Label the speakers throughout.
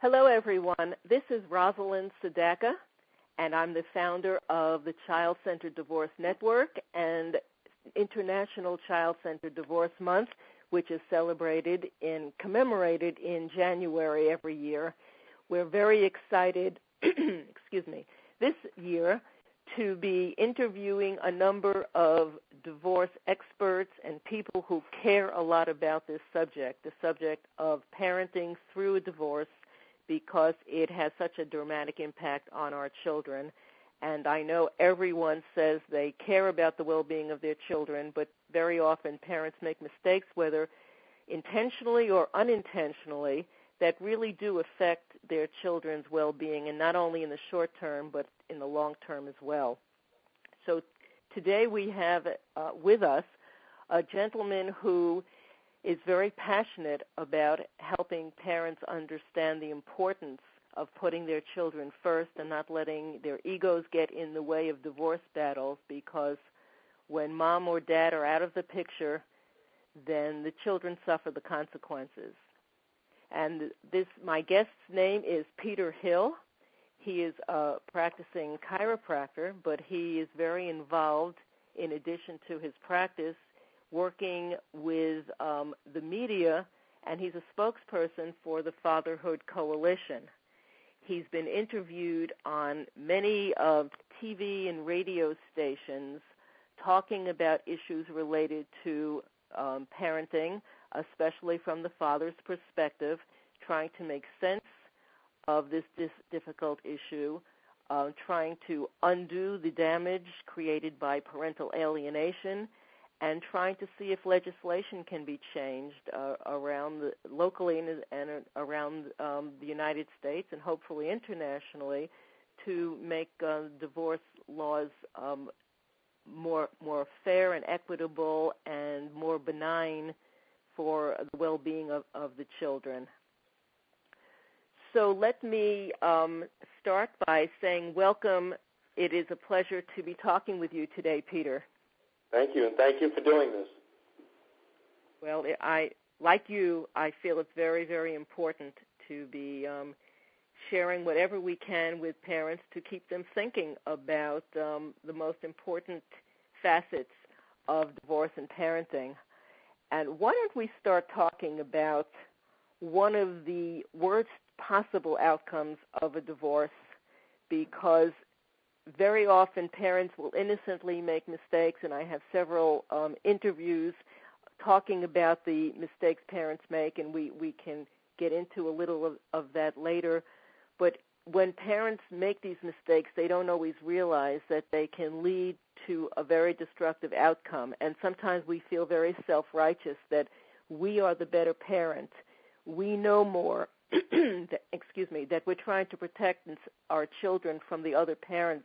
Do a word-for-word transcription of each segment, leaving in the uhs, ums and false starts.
Speaker 1: Hello, everyone. This is Rosalind Sadaka, and I'm the founder of the Child-Centered Divorce Network and International Child-Centered Divorce Month, which is celebrated and commemorated in January every year. We're very excited, excuse me, this year to be interviewing a number of divorce experts and people who care a lot about this subject, the subject of parenting through a divorce, because it has such a dramatic impact on our children. And I know everyone says they care about the well-being of their children, but very often parents make mistakes, whether intentionally or unintentionally, that really do affect their children's well-being, and not only in the short term, but in the long term as well. So today we have uh, with us a gentleman who is very passionate about helping parents understand the importance of putting their children first and not letting their egos get in the way of divorce battles, because when mom or dad are out of the picture, then the children suffer the consequences. And this, my guest's name is Peter Hill. He is a practicing chiropractor, but he is very involved, in addition to his practice, working with um, the media, and he's a spokesperson for the Fatherhood Coalition. He's been interviewed on many of T V and radio stations talking about issues related to um, parenting, especially from the father's perspective, trying to make sense of this, this difficult issue, uh, trying to undo the damage created by parental alienation, and trying to see if legislation can be changed uh, around the, locally and, and around um, the United States and hopefully internationally to make uh, divorce laws um, more more fair and equitable and more benign for the well-being of, of the children. So let me um, start by saying welcome. It is a pleasure to be talking with you today, Peter.
Speaker 2: Thank you, and thank you for doing this.
Speaker 1: Well, I, like you, I feel it's very, very important to be um, sharing whatever we can with parents to keep them thinking about um, the most important facets of divorce and parenting. And why don't we start talking about one of the worst possible outcomes of a divorce, because very often parents will innocently make mistakes, and I have several um, interviews talking about the mistakes parents make, and we, we can get into a little of, of that later. But when parents make these mistakes, they don't always realize that they can lead to a very destructive outcome. And sometimes we feel very self-righteous that we are the better parent. We know more, that, excuse me, that we're trying to protect our children from the other parent.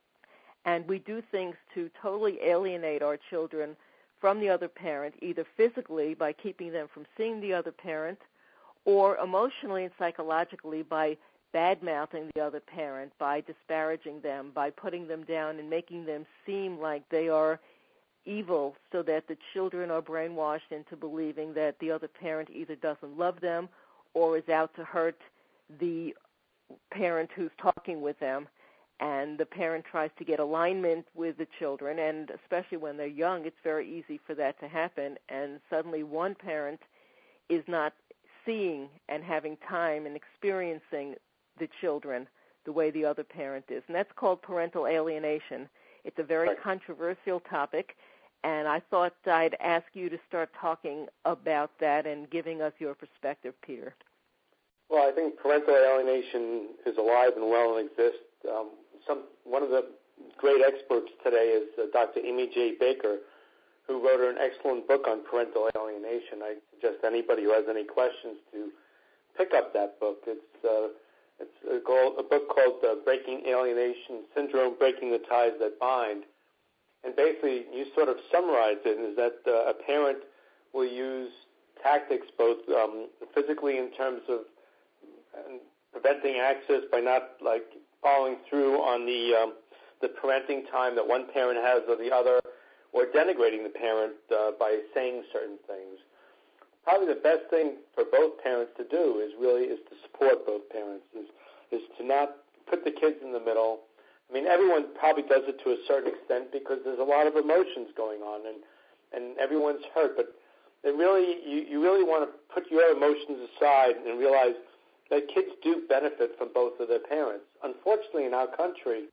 Speaker 1: And we do things to totally alienate our children from the other parent, either physically by keeping them from seeing the other parent, or emotionally and psychologically by bad-mouthing the other parent, by disparaging them, by putting them down and making them seem like they are evil, so that the children are brainwashed into believing that the other parent either doesn't love them or is out to hurt the parent who's talking with them. And the parent tries to get alignment with the children, and especially when they're young, it's very easy for that to happen. And suddenly one parent is not seeing and having time and experiencing the children the way the other parent is. And that's called parental alienation. It's a very right. controversial topic, and I thought I'd ask you to start talking about that and giving us your perspective, Peter.
Speaker 2: Well, I think parental alienation is alive and well and exists. Um, some one of the great experts today is uh, Doctor Amy J. Baker, who wrote an excellent book on parental alienation. I suggest anybody who has any questions to pick up that book. It's uh, it's a, goal, a book called uh, Breaking Alienation Syndrome, Breaking the Ties That Bind. And basically, you sort of summarize it, is that uh, a parent will use tactics both um, physically in terms of uh, preventing access by not, like, following through on the um, the parenting time that one parent has or the other, or denigrating the parent uh, by saying certain things. probably the best thing for both parents to do is really is to support both parents, is, is to not put the kids in the middle. I mean, everyone probably does it to a certain extent because there's a lot of emotions going on, and, and everyone's hurt. But it really, you, you really want to put your emotions aside and realize that kids do benefit from both of their parents. Unfortunately, in our country,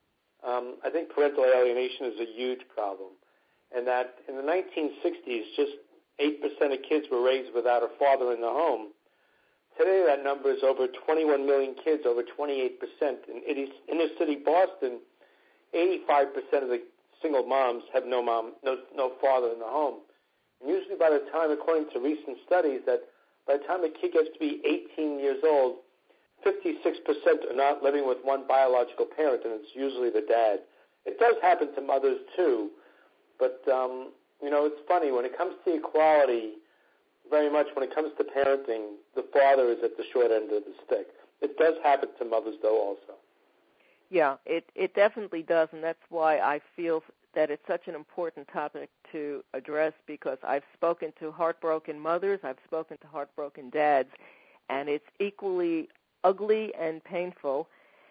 Speaker 2: um, I think parental alienation is a huge problem, and that in the nineteen sixties, just eight percent of kids were raised without a father in the home. Today, that number is over twenty-one million kids, over twenty-eight percent. In inner city Boston, eighty-five percent of the single moms have no mom, no, no father in the home. And usually by the time, according to recent studies, that by the time a kid gets to be eighteen years old, fifty-six percent are not living with one biological parent, and it's usually the dad. It does happen to mothers, too. But, um, you know, it's funny. When it comes to equality, very much when it comes to parenting, the father is at the short end of the stick. It does happen to mothers, though, also.
Speaker 1: Yeah, it, it definitely does, and that's why I feel that it's such an important topic to address, because I've spoken to heartbroken mothers, I've spoken to heartbroken dads, and it's equally ugly and painful.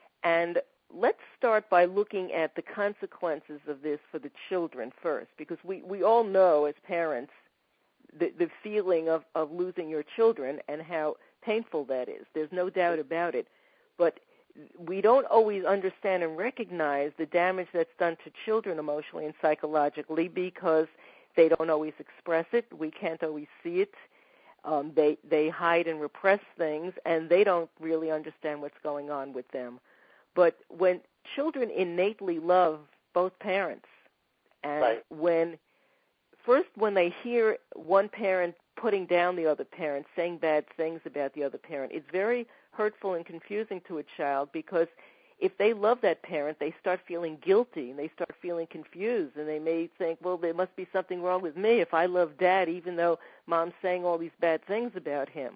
Speaker 1: And let's start by looking at the consequences of this for the children first, because we, we all know as parents the, the feeling of, of losing your children and how painful that is. There's no doubt about it. But we don't always understand and recognize the damage that's done to children emotionally and psychologically because they don't always express it. We can't always see it. Um, they they hide and repress things, and they don't really understand what's going on with them. But when children innately love both parents, and
Speaker 2: right.
Speaker 1: when first when they hear one parent putting down the other parent, saying bad things about the other parent, it's very hurtful and confusing to a child, because if they love that parent, they start feeling guilty and they start feeling confused, and they may think, well, there must be something wrong with me if I love dad even though mom's saying all these bad things about him,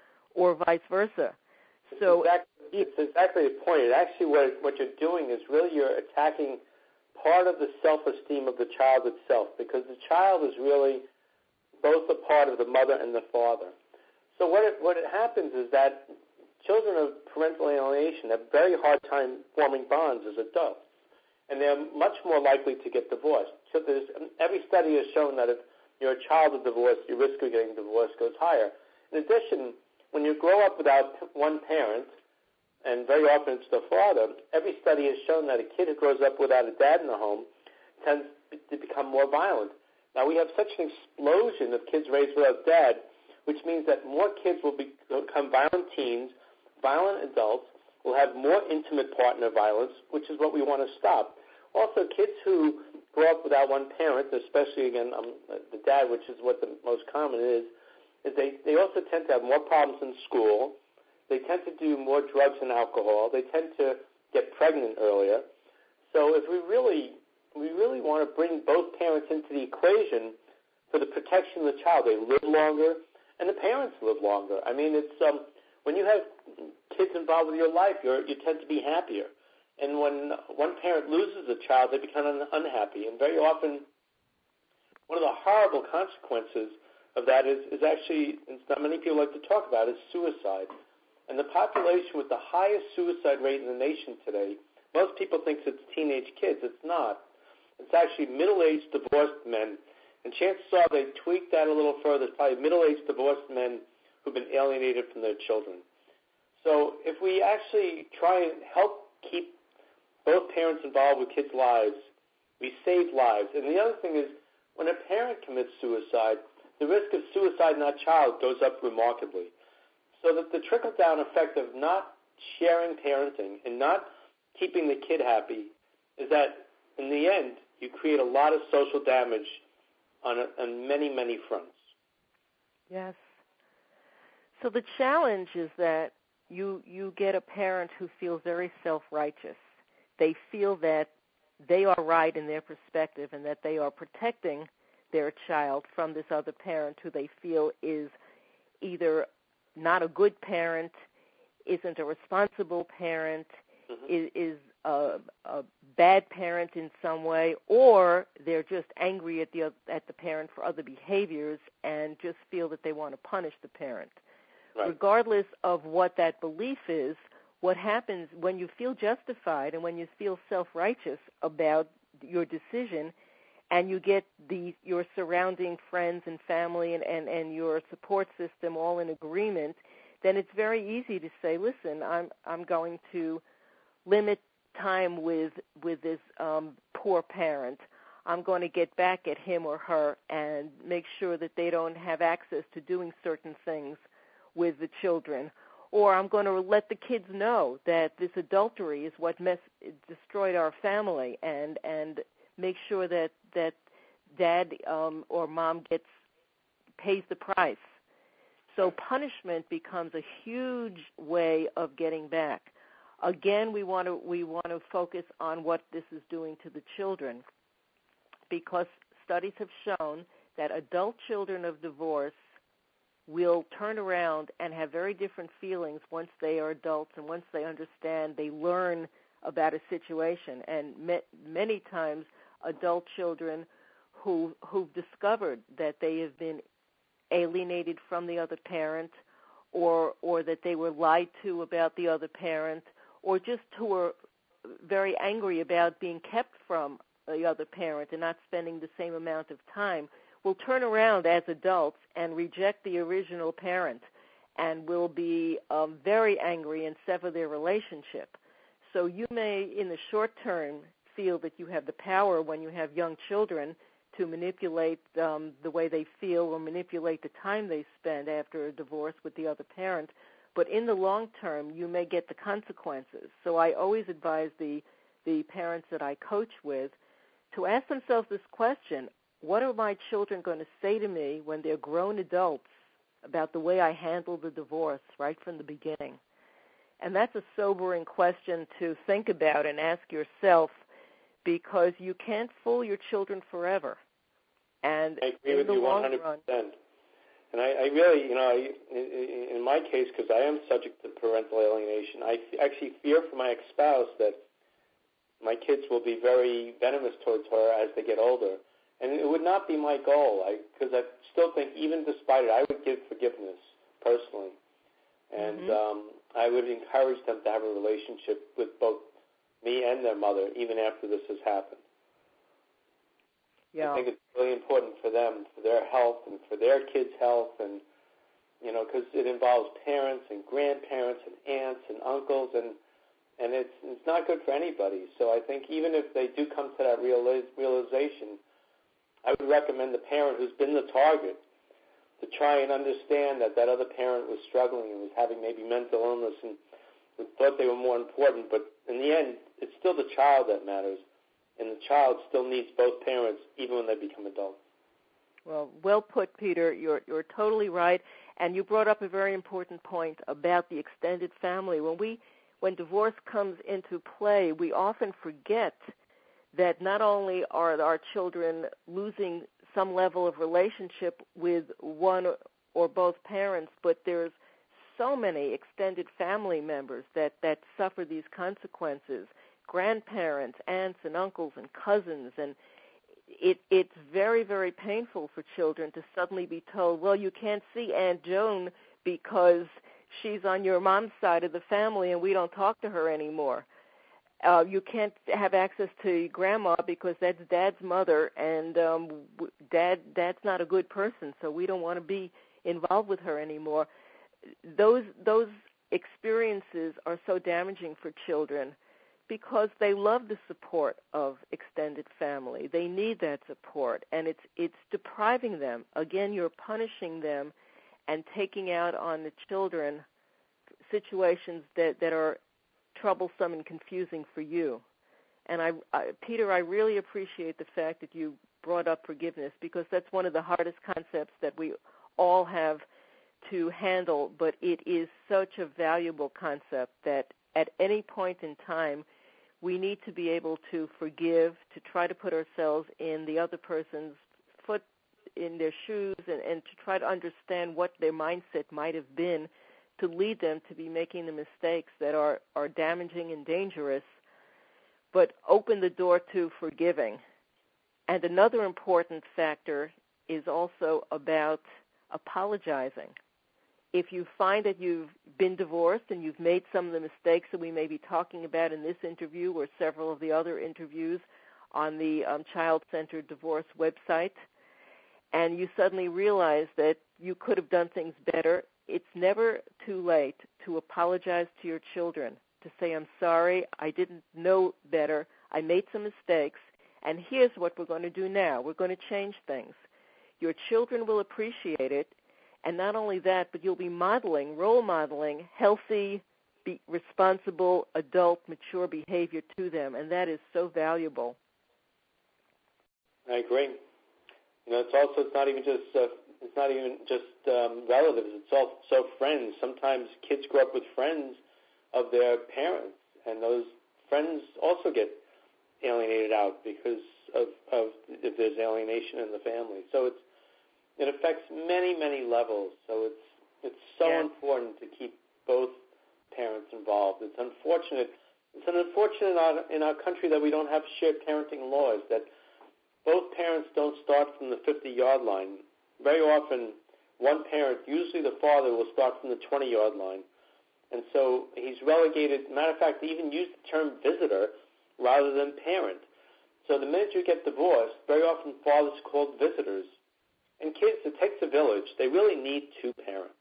Speaker 1: or vice versa. So
Speaker 2: exactly, it's exactly the point. It actually, what, what you're doing is really you're attacking part of the self-esteem of the child itself, because the child is really both a part of the mother and the father. So what it, what it happens is that children of parental alienation have a very hard time forming bonds as adults, and they're much more likely to get divorced. So there's, every study has shown that if you're a child of divorce, your risk of getting divorced goes higher. In addition, when you grow up without one parent, and very often it's the father, every study has shown that a kid who grows up without a dad in the home tends to become more violent. Now, we have such an explosion of kids raised without dad, which means that more kids will be, become violent teens, violent adults, will have more intimate partner violence, which is what we want to stop. Also, kids who grow up without one parent, especially, again, um, the dad, which is what the most common is, is they, they also tend to have more problems in school. They tend to do more drugs and alcohol. They tend to get pregnant earlier. So if we really, we really want to bring both parents into the equation for the protection of the child, they live longer, and the parents live longer. I mean, it's um, when you have kids involved with your life, you're, you tend to be happier. And when one parent loses a child, they become un- unhappy. And very often, one of the horrible consequences of that is, is actually, it's not many people like to talk about, is suicide. And the population with the highest suicide rate in the nation today, most people think it's teenage kids. It's not. It's actually middle-aged divorced men. And chances are they tweak that a little further. It's probably middle-aged divorced men who've been alienated from their children. So if we actually try and help keep both parents involved with kids' lives, we save lives. And the other thing is, when a parent commits suicide, the risk of suicide in that child goes up remarkably. So that the trickle-down effect of not sharing parenting and not keeping the kid happy is that, in the end, you create a lot of social damage on, a, on many, many fronts.
Speaker 1: Yes. So the challenge is that you you get a parent who feels very self-righteous. They feel that they are right in their perspective and that they are protecting their child from this other parent who they feel is either not a good parent, isn't a responsible parent, mm-hmm. is, is a, a bad parent in some way, or they're just angry at the at the parent for other behaviors and just feel that they want to punish the parent. Right. Regardless of what that belief is, what happens when you feel justified and when you feel self-righteous about your decision, and you get the your surrounding friends and family and, and, and your support system all in agreement, then it's very easy to say, listen, I'm I'm going to limit time with with this um, poor parent. I'm going to get back at him or her and make sure that they don't have access to doing certain things with the children. Or I'm going to let the kids know that this adultery is what mess, destroyed our family, and and make sure that that dad um, or mom gets pays the price. So punishment becomes a huge way of getting back. Again, we want to we want to focus on what this is doing to the children, because studies have shown that adult children of divorce will turn around and have very different feelings once they are adults and once they understand, they learn about a situation. And many times adult children who, who've discovered that they have been alienated from the other parent, or or that they were lied to about the other parent, or just who are very angry about being kept from the other parent and not spending the same amount of time, will turn around as adults and reject the original parent and will be um, very angry and sever their relationship. So you may, in the short term, feel that you have the power when you have young children to manipulate um, the way they feel or manipulate the time they spend after a divorce with the other parent. But in the long term, you may get the consequences. So I always advise the, the parents that I coach with to ask themselves this question: what are my children going to say to me when they're grown adults about the way I handled the divorce right from the beginning? And that's a sobering question to think about and ask yourself, because you can't fool your children forever. And
Speaker 2: I agree with you one hundred percent. Run, and I, I really, you know, I, in my case, because I am subject to parental alienation, I actually fear for my ex-spouse that my kids will be very venomous towards her as they get older. And it would not be my goal, because I, I still think, even despite it, I would give forgiveness personally. And mm-hmm. um, I would encourage them to have a relationship with both me and their mother, even after this has happened.
Speaker 1: Yeah.
Speaker 2: I think it's really important for them, for their health and for their kids' health, and, you know, because it involves parents and grandparents and aunts and uncles, and and it's it's not good for anybody. So I think even if they do come to that realiz- realization, I would recommend the parent who's been the target to try and understand that that other parent was struggling and was having maybe mental illness and thought they were more important. But in the end, it's still the child that matters, and the child still needs both parents even when they become adults.
Speaker 1: Well, well put, Peter. You're you're totally right. And you brought up a very important point about the extended family. When we when divorce comes into play, we often forget that not only are our children losing some level of relationship with one or both parents, but there's so many extended family members that, that suffer these consequences, grandparents, aunts and uncles and cousins, and it, it's very, very painful for children to suddenly be told, well, you can't see Aunt Joan because she's on your mom's side of the family and we don't talk to her anymore. Uh, you can't have access to grandma because that's Dad's mother, and um, Dad Dad's not a good person, so we don't want to be involved with her anymore. Those those experiences are so damaging for children because they love the support of extended family. They need that support, and it's it's depriving them. Again, you're punishing them and taking out on the children situations that, that are troublesome and confusing for you. And I, I, Peter, I really appreciate the fact that you brought up forgiveness, because that's one of the hardest concepts that we all have to handle, but it is such a valuable concept that at any point in time we need to be able to forgive, to try to put ourselves in the other person's foot, in their shoes, and, and to try to understand what their mindset might have been to lead them to be making the mistakes that are, are damaging and dangerous. but open the door to forgiving. And another important factor is also about apologizing. If you find that you've been divorced and you've made some of the mistakes that we may be talking about in this interview or several of the other interviews on the um, Child-Centered Divorce website, and you suddenly realize that you could have done things better, it's never too late to apologize to your children, to say, I'm sorry, I didn't know better, I made some mistakes, and here's what we're going to do now. We're going to change things. Your children will appreciate it. And not only that, but you'll be modeling, role modeling, healthy, be responsible, adult, mature behavior to them, and that is so valuable.
Speaker 2: I agree. You know, it's also it's not even just uh, it's not even just um, relatives. It's also friends. Sometimes kids grow up with friends of their parents, and those friends also get alienated out because of, of if there's alienation in the family. So it's It affects many, many levels, so it's it's so
Speaker 1: yeah.
Speaker 2: important to keep both parents involved. It's unfortunate. It's an unfortunate in our, in our country that we don't have shared parenting laws, that both parents don't start from the fifty-yard line. Very often, one parent, usually the father, will start from the twenty-yard line. And so he's relegated. Matter of fact, they even use the term visitor rather than parent. So the minute you get divorced, very often fathers are called visitors. And kids, it takes a village. They really need two parents.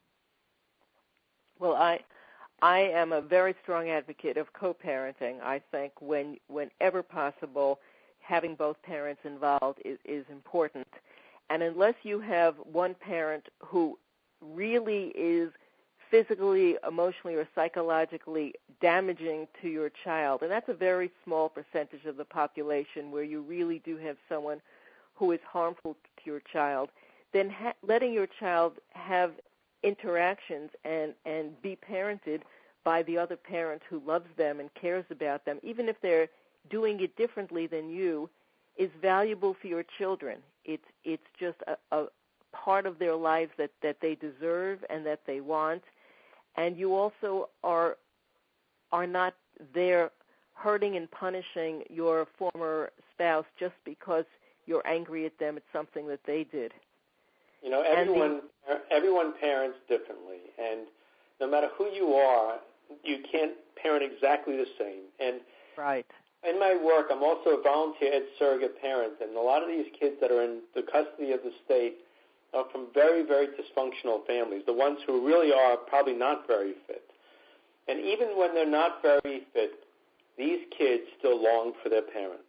Speaker 1: Well, I I am a very strong advocate of co-parenting. I think when whenever possible, having both parents involved is, is important. And unless you have one parent who really is physically, emotionally, or psychologically damaging to your child, and that's a very small percentage of the population where you really do have someone who is harmful to your child, then ha- letting your child have interactions and, and be parented by the other parent who loves them and cares about them, even if they're doing it differently than you, is valuable for your children. It's it's just a, a part of their lives that, that they deserve and that they want. And you also are are not there hurting and punishing your former spouse just because you're angry at them at something that they did.
Speaker 2: You know, everyone the, everyone parents differently, and no matter who you are, you can't parent exactly the same. And
Speaker 1: right.
Speaker 2: In my work, I'm also a volunteer ed surrogate parent, and a lot of these kids that are in the custody of the state are from very, very dysfunctional families, the ones who really are probably not very fit. And even when they're not very fit, these kids still long for their parents.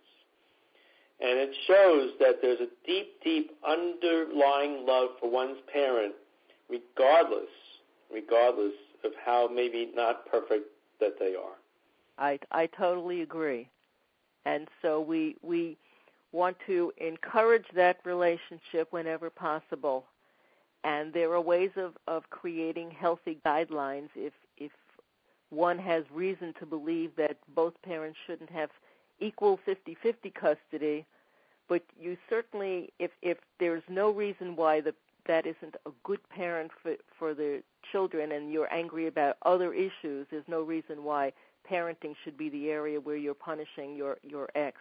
Speaker 2: And it shows that there's a deep, deep underlying love for one's parent, regardless, regardless of how maybe not perfect that they are.
Speaker 1: I, I totally agree. And so we we want to encourage that relationship whenever possible. And there are ways of, of creating healthy guidelines if if one has reason to believe that both parents shouldn't have equal fifty-fifty custody, but you certainly, if, if there's no reason why the, that isn't a good parent for, for the children and you're angry about other issues, there's no reason why parenting should be the area where you're punishing your, your ex.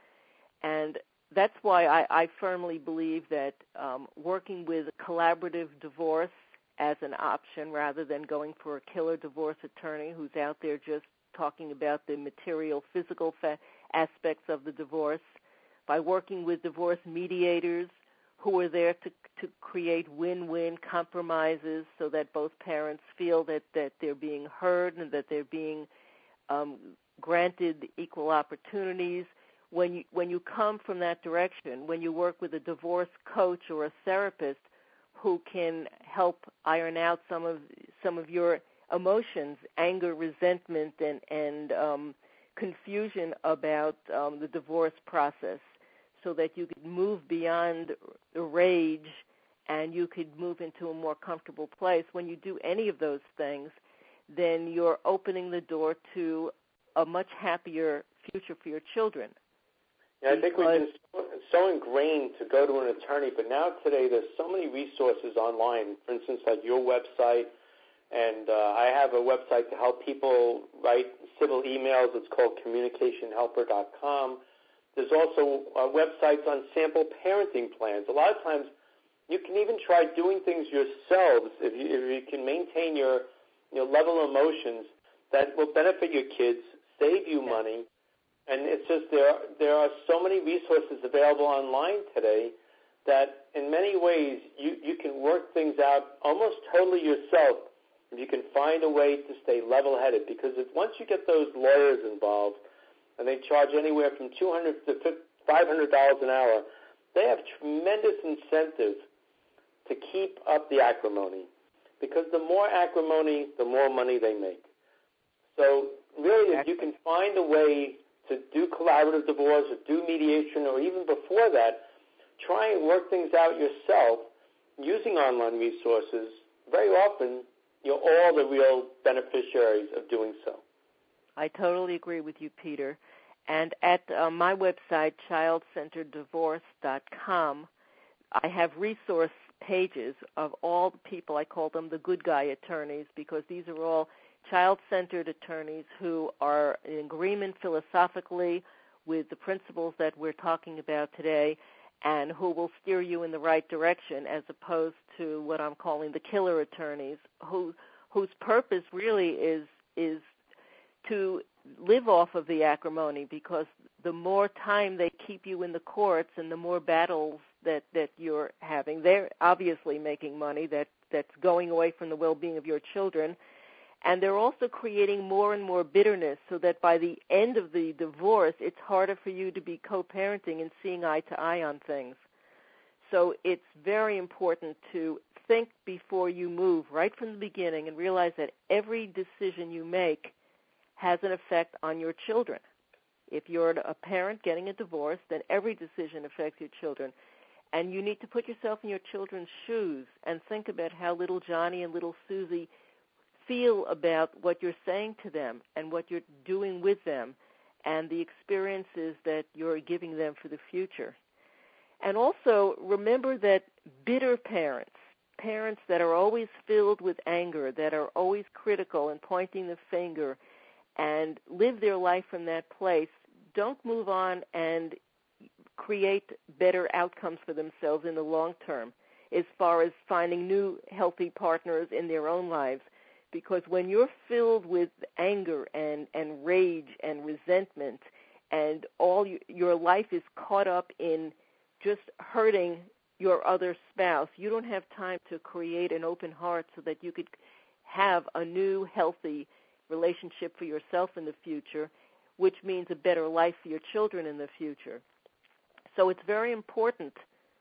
Speaker 1: And that's why I, I firmly believe that um, working with a collaborative divorce as an option rather than going for a killer divorce attorney who's out there just talking about the material, physical fa- aspects of the divorce, by working with divorce mediators who are there to, to create win-win compromises so that both parents feel that, that they're being heard and that they're being um, granted equal opportunities. When you, when you come from that direction, when you work with a divorce coach or a therapist who can help iron out some of some of your emotions, anger, resentment, and, and um, confusion about um, the divorce process, so that you could move beyond the rage and you could move into a more comfortable place. When you do any of those things, then you're opening the door to a much happier future for your children.
Speaker 2: Yeah, I think we've been so, so ingrained to go to an attorney, but now today there's so many resources online, for instance, like your website, and uh, I have a website to help people write civil emails. It's called communication helper dot com. There's also uh, websites on sample parenting plans. A lot of times you can even try doing things yourselves if you, if you can maintain your, your level of emotions that will benefit your kids, save you money. And it's just there, there are so many resources available online today that in many ways you, you can work things out almost totally yourself if you can find a way to stay level-headed. Because if once you get those lawyers involved, and they charge anywhere from two hundred dollars to five hundred dollars an hour, they have tremendous incentive to keep up the acrimony. Because the more acrimony, the more money they make. So really, if you can find a way to do collaborative divorce or do mediation, or even before that, try and work things out yourself using online resources. Very often, you're all the real beneficiaries of doing so.
Speaker 1: I totally agree with you, Peter. And at uh, my website, child centered divorce dot com, I have resource pages of all the people. I call them the good guy attorneys, because these are all child-centered attorneys who are in agreement philosophically with the principles that we're talking about today, and who will steer you in the right direction, as opposed to what I'm calling the killer attorneys, who whose purpose really is is to live off of the acrimony, because the more time they keep you in the courts and the more battles that, that you're having, they're obviously making money that, that's going away from the well-being of your children. And they're also creating more and more bitterness, so that by the end of the divorce, it's harder for you to be co-parenting and seeing eye to eye on things. So it's very important to think before you move right from the beginning and realize that every decision you make has an effect on your children. If you're a parent getting a divorce, then every decision affects your children. And you need to put yourself in your children's shoes and think about how little Johnny and little Susie feel about what you're saying to them and what you're doing with them and the experiences that you're giving them for the future. And also remember that bitter parents, parents that are always filled with anger, that are always critical and pointing the finger and live their life from that place, don't move on and create better outcomes for themselves in the long term as far as finding new healthy partners in their own lives. Because when you're filled with anger and, and rage and resentment, and all you, your life is caught up in just hurting your other spouse, you don't have time to create an open heart so that you could have a new healthy relationship for yourself in the future, which means a better life for your children in the future. So it's very important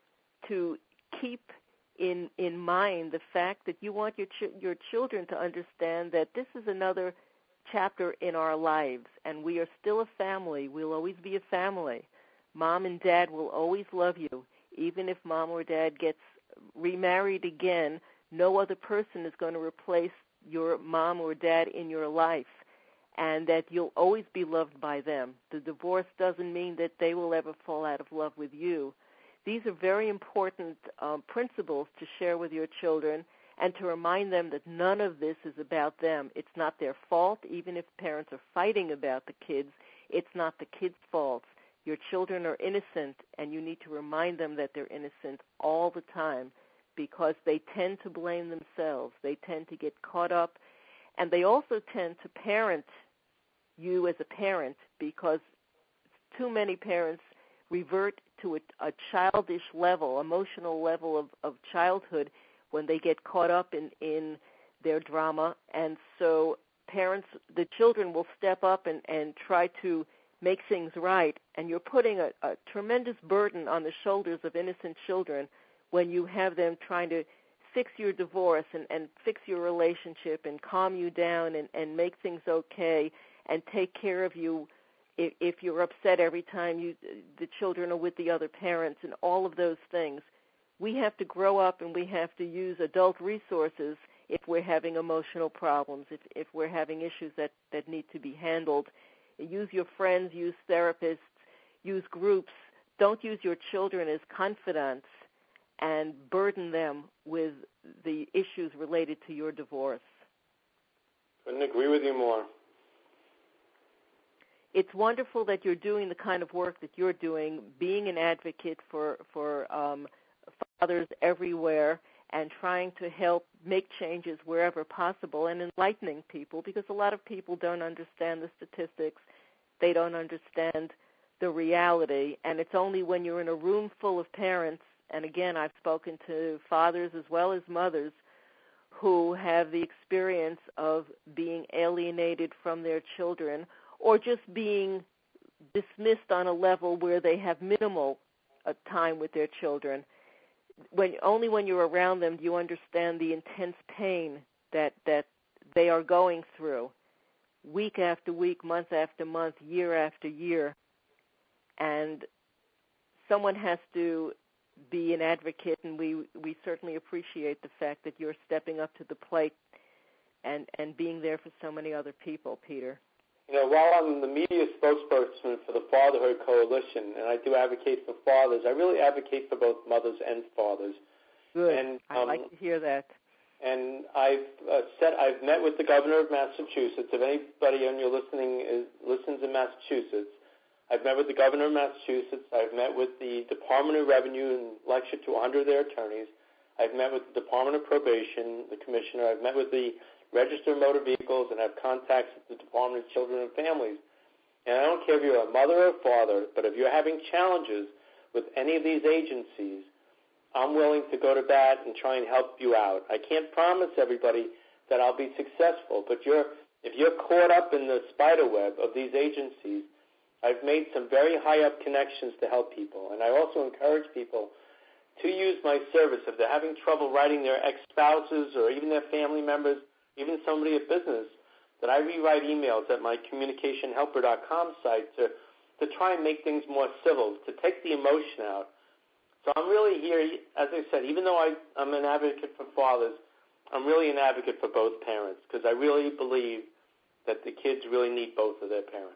Speaker 1: to keep in in mind the fact that you want your ch- your children to understand that this is another chapter in our lives, and we are still a family. We'll always be a family. Mom and Dad will always love you. Even if Mom or Dad gets remarried again, no other person is going to replace your mom or dad in your life, and that you'll always be loved by them. The divorce doesn't mean that they will ever fall out of love with you. These are very important um, principles to share with your children, and to remind them that none of this is about them. It's not their fault. Even if parents are fighting about the kids, it's not the kids' fault. Your children are innocent, and you need to remind them that they're innocent all the time, because they tend to blame themselves. They tend to get caught up, and they also tend to parent you as a parent, because too many parents revert to a, a childish level, emotional level of, of childhood when they get caught up in, in their drama. And so parents, the children will step up and, and try to make things right, and you're putting a, a tremendous burden on the shoulders of innocent children when you have them trying to fix your divorce and, and fix your relationship and calm you down and, and make things okay and take care of you if, if you're upset every time you the children are with the other parents and all of those things. We have to grow up, and we have to use adult resources if we're having emotional problems, if, if we're having issues that, that need to be handled. Use your friends, use therapists, use groups. Don't use your children as confidants and burden them with the issues related to your divorce.
Speaker 2: Couldn't agree with you more.
Speaker 1: it's wonderful that you're doing the kind of work that you're doing, being an advocate for, for um, fathers everywhere and trying to help make changes wherever possible and enlightening people, because a lot of people don't understand the statistics. They don't understand the reality, and it's only when you're in a room full of parents, and again, I've spoken to fathers as well as mothers who have the experience of being alienated from their children or just being dismissed on a level where they have minimal uh, time with their children. When only when you're around them do you understand the intense pain that that they are going through, week after week, month after month, year after year. And someone has to be an advocate, and we, we certainly appreciate the fact that you're stepping up to the plate and, and being there for so many other people, Peter.
Speaker 2: You know, while I'm the media spokesperson for the Fatherhood Coalition, and I do advocate for fathers, I really advocate for both mothers and fathers.
Speaker 1: Good.
Speaker 2: And, um,
Speaker 1: I'd like to hear that.
Speaker 2: And I've uh, said I've met with the governor of Massachusetts. If anybody on your listening is, listens in Massachusetts, I've met with the governor of Massachusetts. I've met with the Department of Revenue and lectured to one hundred of their attorneys. I've met with the Department of Probation, the commissioner. I've met with the Register of Motor Vehicles and have contacts with the Department of Children and Families. And I don't care if you're a mother or a father, but if you're having challenges with any of these agencies, I'm willing to go to bat and try and help you out. I can't promise everybody that I'll be successful, but you're, if you're caught up in the spider web of these agencies, I've made some very high-up connections to help people. And I also encourage people to use my service if they're having trouble writing their ex-spouses or even their family members, even somebody at business, that I rewrite emails at my communication helper dot com site to, to try and make things more civil, to take the emotion out. So I'm really here, as I said, even though I, I'm an advocate for fathers, I'm really an advocate for both parents because I really believe that the kids really need both of their parents.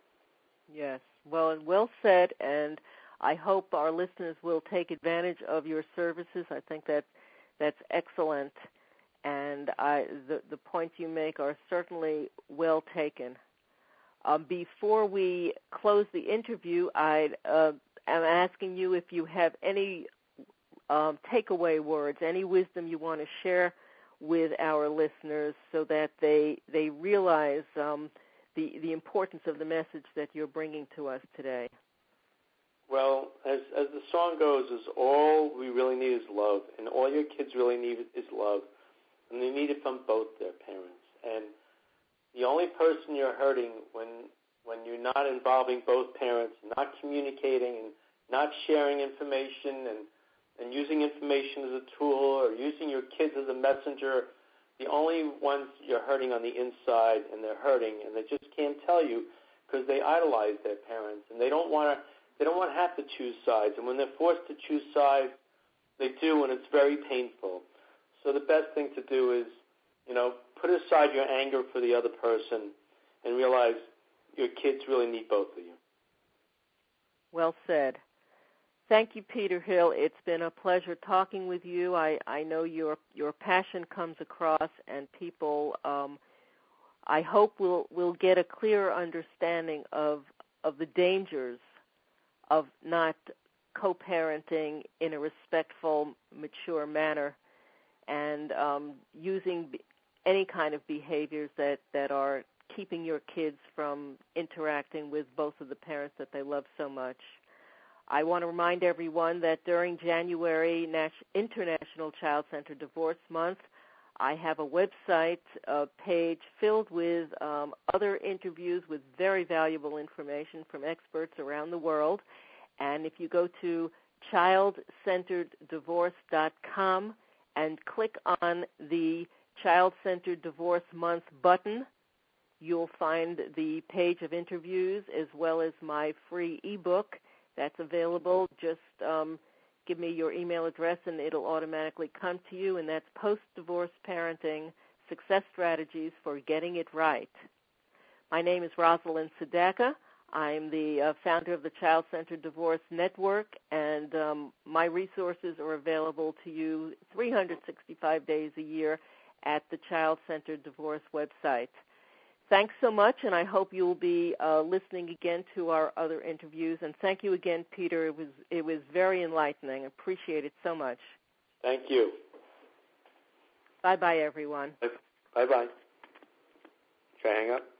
Speaker 1: Yes, well, well said, and I hope our listeners will take advantage of your services. I think that that's excellent, and I, the, the points you make are certainly well taken. Um, before we close the interview, I uh, am asking you if you have any um, takeaway words, any wisdom you want to share with our listeners so that they they realize um, the, the importance of the message that you're bringing to us today.
Speaker 2: Well, as as the song goes, is all we really need is love, and all your kids really need is love, and they need it from both their parents. And the only person you're hurting when when you're not involving both parents, not communicating, and not sharing information, and and using information as a tool, or using your kids as a messenger, the only ones you're hurting on the inside, and they're hurting, and they just can't tell you because they idolize their parents, and they don't want to. They don't want to have to choose sides, and when they're forced to choose sides, they do, and it's very painful. So the best thing to do is, you know, put aside your anger for the other person and realize your kids really need both of you.
Speaker 1: Well said. Thank you, Peter Hill. It's been a pleasure talking with you. I, I know your your passion comes across, and people, um, I hope, will will get a clearer understanding of of the dangers of not co-parenting in a respectful, mature manner, and um, using any kind of behaviors that, that are keeping your kids from interacting with both of the parents that they love so much. I want to remind everyone that during January International Child Center Divorce Month, I have a website a page filled with um, other interviews with very valuable information from experts around the world. And if you go to child centered divorce dot com and click on the Child Centered Divorce Month button, you'll find the page of interviews as well as my free ebook that's available. Just um, give me your email address and it'll automatically come to you, and that's Post-Divorce Parenting, Success Strategies for Getting It Right. My name is Rosalind Sedaka. I'm the uh, founder of the Child Centered Divorce Network, and um, my resources are available to you three hundred sixty-five days a year at the Child Centered Divorce website. thanks so much, and I hope you'll be uh, listening again to our other interviews. And thank you again, Peter. It was it was very enlightening. I appreciate it so much.
Speaker 2: Thank you.
Speaker 1: Bye-bye, everyone.
Speaker 2: Bye-bye. Should I hang up?